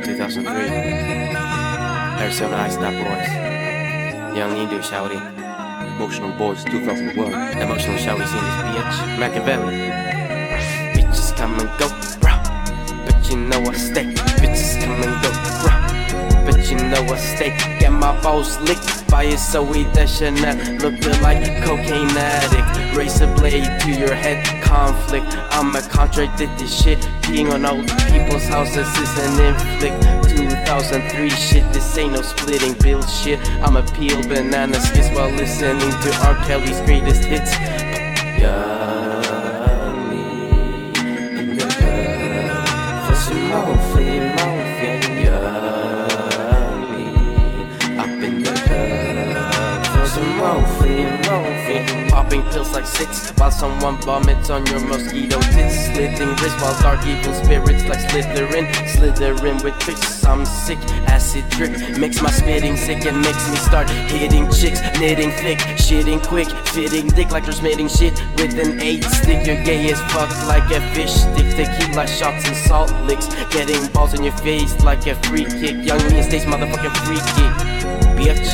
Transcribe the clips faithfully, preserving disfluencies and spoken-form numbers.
two thousand three. Arizona Ice That Boys. Young Indo Shouty. Emotional Boys two thousand one. Emotional Shouty's in this bitch. Machiavelli. Bitches come and go, bruh, but you know I stay. Bitches come and go, bruh, but you know I stay. Get my balls licked by a Zoe Deschanel, looking like a cocaine addict. Razor blade to your head, conflict. I'ma contradict this shit. Peeing on old people's houses is an inflict. two thousand three shit, this ain't no splitting bill shit. I'ma peel banana skits while listening to R. Kelly's greatest hits. Young me in the club for some more fame, more fame. Young me up in the club for some more fame, more fame. Popping pills like six while someone vomits on your mosquito tits. Slitting wrists while dark evil spirits like Slytherin. Slithering with tricks, I'm sick. Acid drip makes my spitting sick and makes me start hitting chicks. Knitting thick, shitting quick, fitting dick like transmitting shit with an eight stick. You're gay as fuck like a fish stick. Tequila shots and salt licks, getting balls in your face like a free kick. Young me and State's motherfucking free kick, bitch.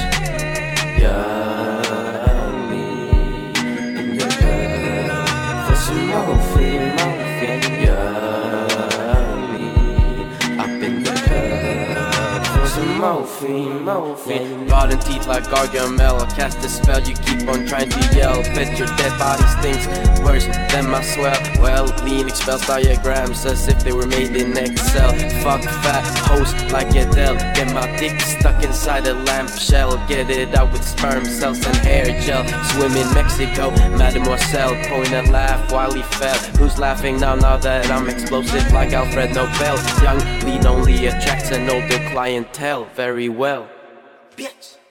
Young me in the club for some more fame, more fame. Young me up in the club for some more fame, more fame. Rotten teeth like Gargamel, I'll cast a spell. You keep on trying to yell, bet your dead body stinks worse than my swell. Well, lean expels diagrams as if they were made in Excel. Fuck fat hoes like Adele. Get my dick stuck inside a lamp shell. Get it out with sperm cells and hair gel. Swim in Mexico, Mademoiselle. Point and laugh while he fell. Who's laughing now, now that I'm explosive like Alfred Nobel? Young lean only attracts an older clientele very well. Bitch.